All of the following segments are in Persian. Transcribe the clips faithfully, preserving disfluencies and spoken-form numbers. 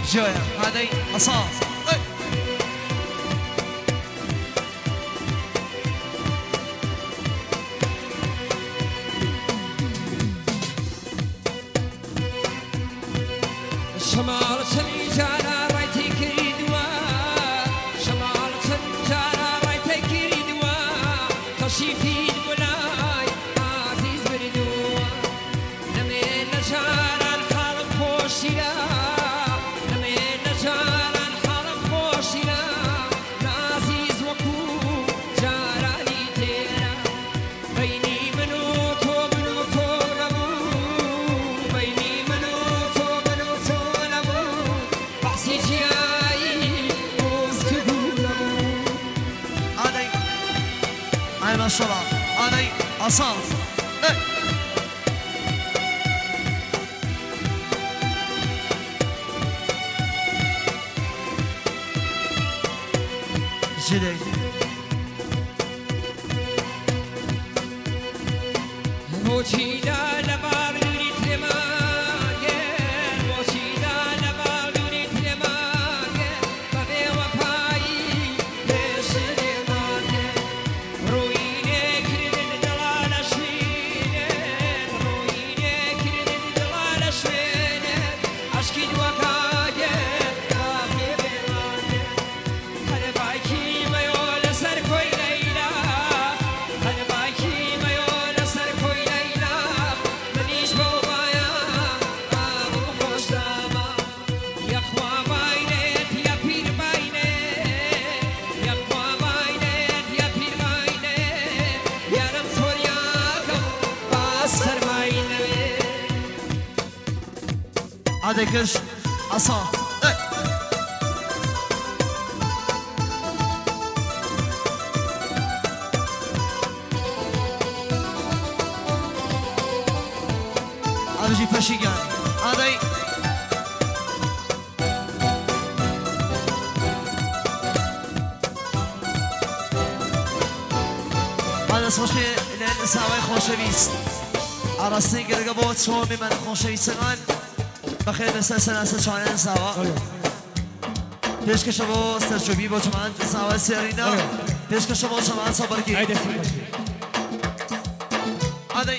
جاية هذي أصاص شمال شنجارة رايتي كريدوا شمال شنجارة رايتي كريدوا تشيفي الولاي عزيز بردوا لمن نجارة الحرب خوشيا لمن نجارة الحرب خوشيا العزيز وكو جاراني تيرا بيني منو تو منو تو ربو بيني منو تو منو تو ربو بحسي جاي وسكدو هذي هاي ما شاء الله هذي أصاص جدي موچیدا لبار دوری تلماگه موچیدا لبار دوری تلماگه ببی وفایی بشرماگه روینه کردن دلال شوینه روینه کردن دلال شوینه عشقی دوکاگه بابی بماگه هر باکی میول سر کوی لیلا هر باکی میول سر کوی لیلا منیش بابایا آبو خوش داما یا خوا باینت یا پیر باینت یا خوا باینت یا پیر باینت یارم سوریا کم باز سرماینه هذي كش أصاص هذا جي فشيقان هذي هذا صوشي لأن ساوي خوشة بيست عرستي قرقبوت سوامي من خوشة بيستغان بخير نسال سناسة شوانين ساوا پیش که شما سرچوبی با چمان ساوا سیارینا پیش که شما چمان صبرگی هاي دستی هذي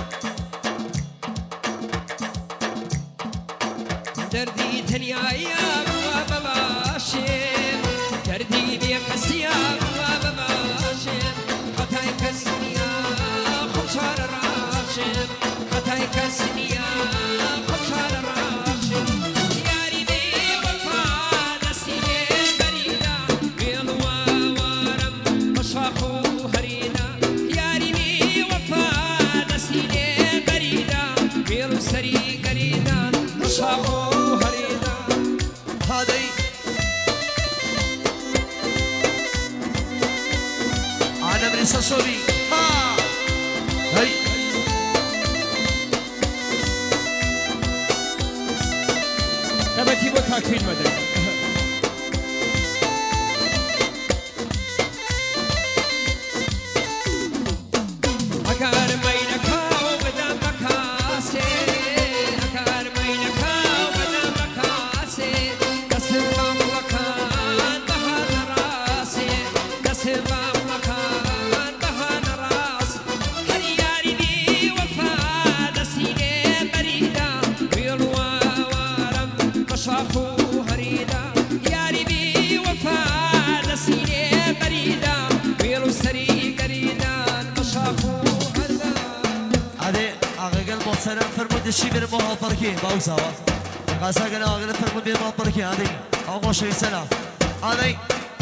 دردی تنیایی ابو بباشم دردی بیقسی ابو بباشم خطای کسنیا خوشار راشم خطای کسنیا خوشار راشم یاری بی وفا نسیه بریدا بیلوا وارم مشاخو هرینا یاری بی وفا نسیه بریدا بیلو سری گریدا مشاخو هذي أنا من ساسوري ها هاي تبتي بو تاكفين مدري اگر مینکاو بدم مکاسه اگر مینکاو بدم مکاسه دستم مکان بهان راسه دستم مکان بهان راس هر یاری بی وفا نسیه بریدا بیلوا وارم مشاخو هریدا یاری بی وفا نسیه بریدا بیلو سری گریدا مشاخو هذي أغلى المصنع فرمود الشيء من المهابركي باوسا قاسا قلنا أغلى فرمود من المهابركي هذي أول شيء سنة هذي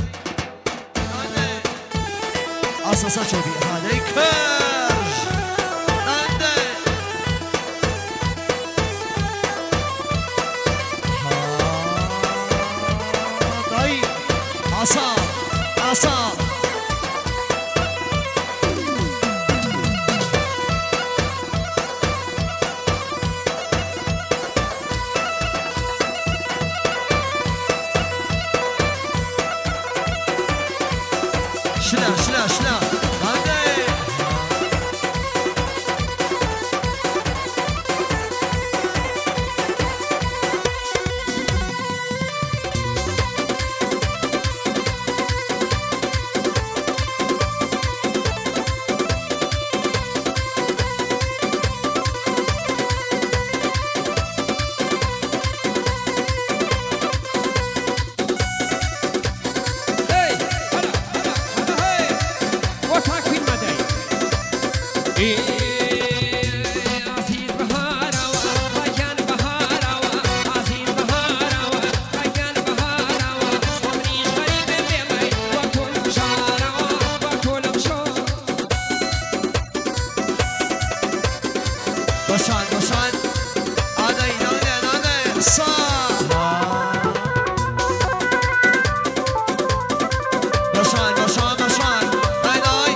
أساسا شوفي هذي كرش هذي هذي عصا عصا شلا شلا شلا هذي باشن باشن آدای نانه نانه سا باشن باشن باشن آدای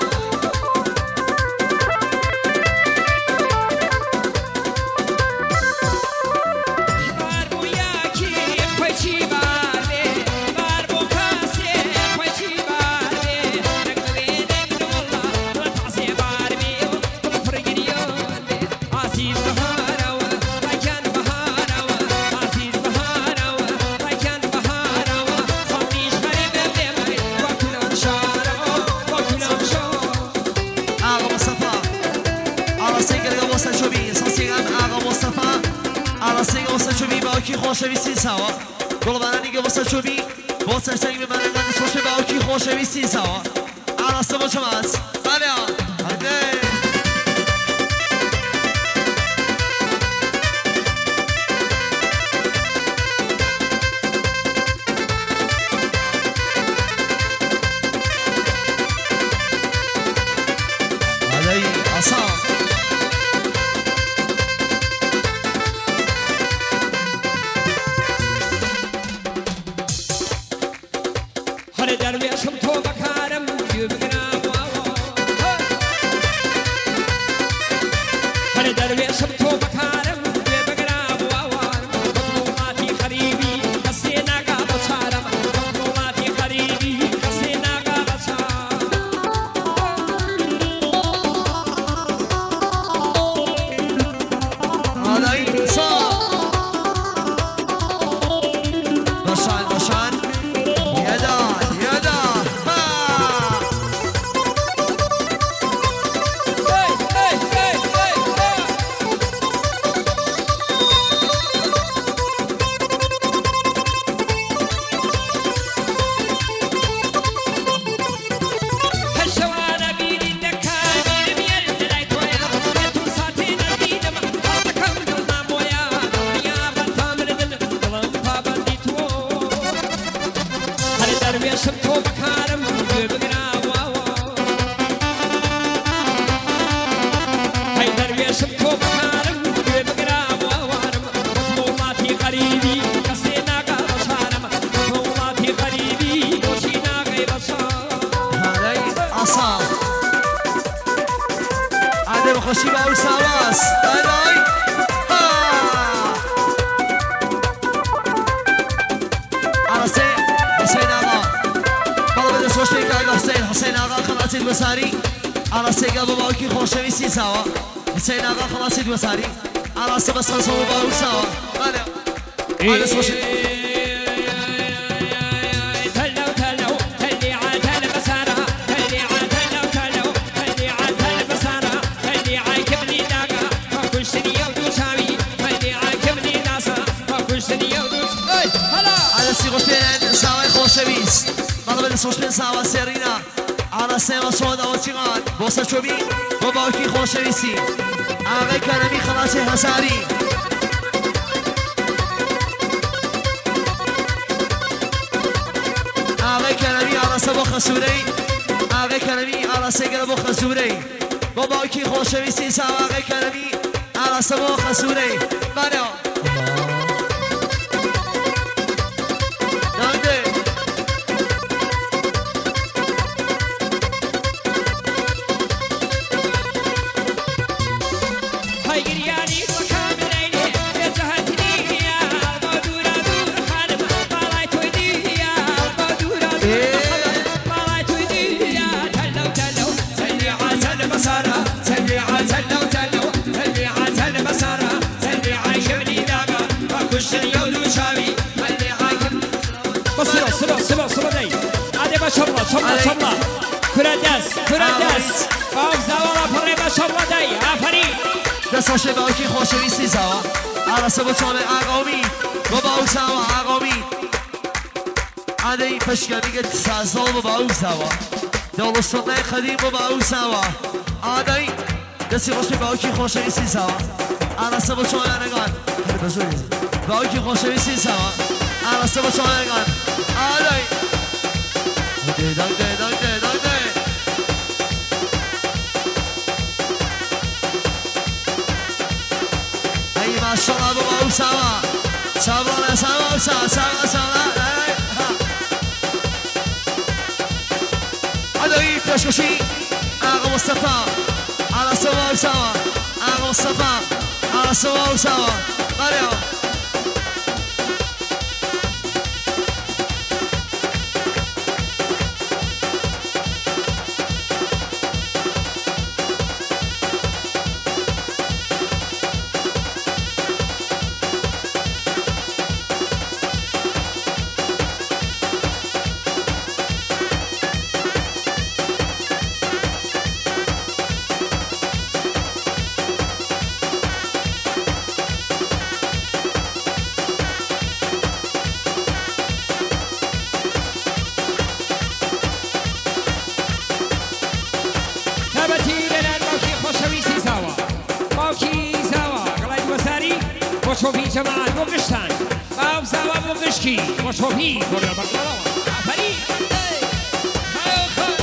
بار بو یکی خوچی باره بار بو کسی خوچی باره نکوی نگنولا رتعسی بار بیو فرگریونده عزیز بهاروا رکن بهاروا عزیز بهاروا رکن بهاروا خمیش غریب بمی وکلان شاروا وکلان شار آقا مصطفى عرصه گرگا واسه چوبی ساسیگم آقا مصطفى عرصه واسه چوبی با کی خوشویستی سوا گلبرانی که واسه چوبی واسه چنگ به من نگه سوشه با کی خوشویستی سوا عرصه با چماس بله هده هده اصلا هر درویشم تو بکارم جو بگرام واوا هر درویشم تو بکارم جو بگرام واوا مطلوباتی خریبی کسی نگا بچارم مطلوباتی خریبی کسی نگا بچارم هده سا باشن باشن یدا یدا ها hey hey hey hey hey هالشوارع بين الدكان بين الدلاي تويا تو ساتين الديدم حطكم قلنا مويا يا بطامر دل قلم بابندي تو هل درويشم تو بكارم بقرا واوا هاي درويشم تو بكارم بقرا واوا مطلوباتي قريبي كسينا قرشانم مطلوباتي قريبي وشينا غير شان هده اصلا عدم خوشی با او سواس هده ها عرصه حسین آقا بالا بده سوشتی که حسین حسین آقا خلاصید بساری عرصه گل با کی خوشویستی سوا حسین آقا خلاصید بساری عرصه بس خلصو با او سوا بله عرصه سوشتی تلو تلو تلي عتل بسارة تلي عتلو تلو تلي عتل بسارة تلي عاكبني داقة فكل شنيا ودوشاوي تلي عاكبني ناسا فكل شنيا ودوش اي هلا عرصه خوشبین سوای خوشویست بالا بده سوشبین سوا سرینا عرصه و سودا و چیغان بوسه چوبی و با کی خوشویستی آقای کرمی خلاص حساری آقای کرمی عرصه با خسوری آقای کرمی عرصه گره با خسوری با با کی خوشویستی سوا آقای کرمی عرصه با خسوری بله نانده هاي قرياني وكامليني يجهتني يا البدورة دور خانم طالعت ودي يا البدورة دور خانم طالعت ودي يا تلو تلو تلي عسل بصرة تلي عسل تلو تلي عسل بصرة تلي عايشني داقة فكش اليوم وشاوي تلي عايشني بصرة صلو صلو صلو داي عادي ما شاء الله شاء الله شاء الله كرة داس كرة داس باوك زاولا فري ما شاء الله داي آفرين دستاشه با کی خوشویستی سوا عرصه با چانه اقامی با با او سوا اقامی عده این پشکنی که سازال با با او سوا دولستانه قدیم با با او سوا عده این دستی خوشی با کی خوشویستی سوا عرصه با چانه نگان با کی خوشویستی سوا عرصه با چانه نگان عده این دنگ دنگ دنگ دنگ دنگ سوا سوا سوا سوا سوا سوا هذا تشوشي آقا مصطفى على سوا وسوا آقا مصطفى على سوا وسوا قريب وشوفي جماعة بوقشتان باب زوا بوقشكي وشوفي كورا بقلاوة عفري خيو خيو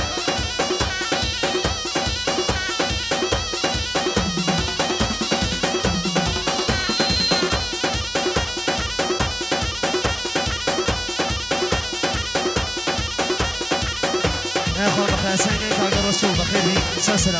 يا أخوان بخير سنة كاق الرسول بخير بي سلسلة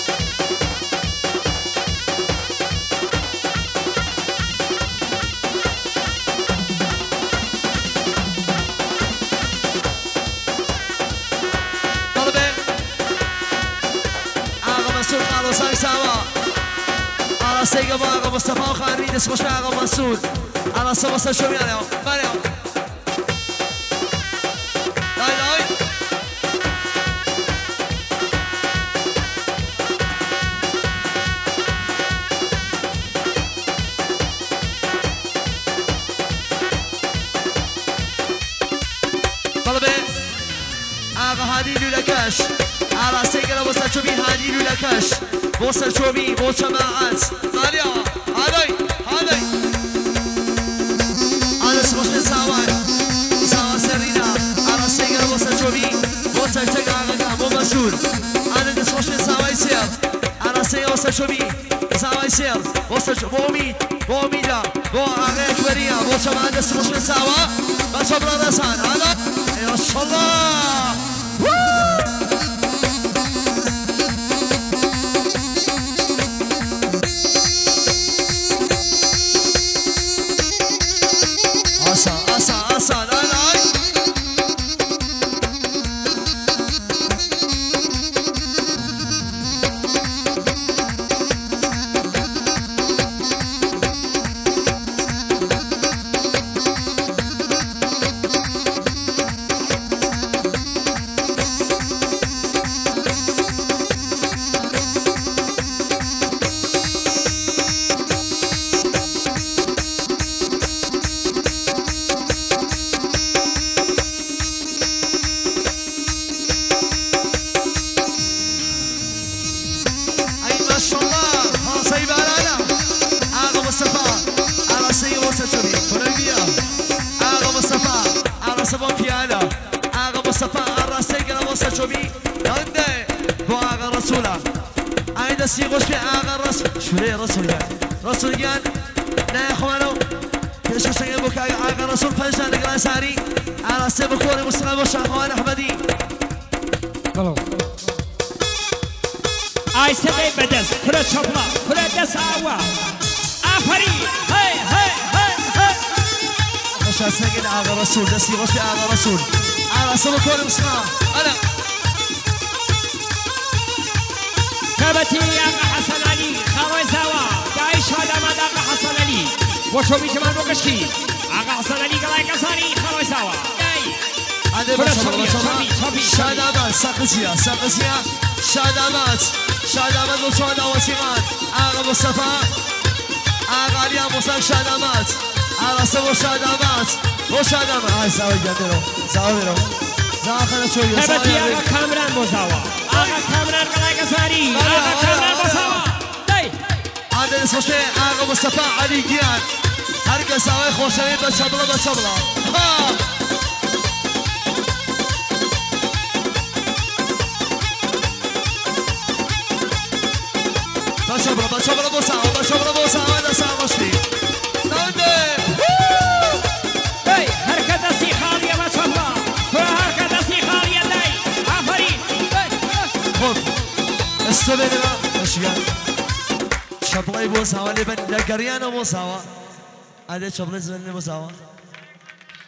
سيقى باقى مصطفى وخان ريد اسمه شاقى منصور على صوصة شو يعني مالي لاي لاي طلبي آقا هادي لولاكاش على سيقى لبصة شو بين هادي لولاكاش بوصل شوبي بو جماعات ماليا هذي هذي انا سموش من ساواي ساوا سرينا على سيجر بوصل شوبي بوصل تقاقا مو مسؤول انا سموش من ساواي سير على سيجر بوصل شوبي ساواي سير بوصل بو ميد بو ميدا بو اغير كبريا بو جماعات سموش من ساوا بس بلا رسان هذا يا شاء الله سيغوش في آغا رسول شوري رسول قال رسول قال لا يا اخوانو كيشو شنقبوك آغا رسول فنشان نقرأ ساري على سيب كوري مسلم وشا اخوان احمدي بلو آي سبي بدس كرة شبلا كرة دس آوا آفري هاي هاي هاي هاي وشا سنقل آغا رسول دا سيغوش في آغا رسول على سيب كوري مسلم انا كبتي يا حسن علي خاوي زوا دايش هذا ما داق حسن علي وشوفي جمال بوكشكي اغا حسن علي قلاي كساري خاوي زوا جاي هذا بشبه بشبه شادامات ساقسيا ساقسيا شادامات شادامات وصوانا وسيغان اغا مصطفى اغا عليا مصطفى شادامات اغا سوى شادامات وشادامات هاي ساوي جندرو ساوي رو زاخنا شوية كبتي اغا كامران بوزاوا آقا کامران قلعه کساری آقا کامران بساوا دی هذا اسمه آقا مصطفى علی گیان هر کس آقای خوشوی بچبلا بچبلا ها بچبلا بچبلا بساوا بچبلا بساوا دست آقاشی نانده استبنى اشياء شبغي بوساوا لبن لقريانا بوساوا هذا شبغي زبن بوساوا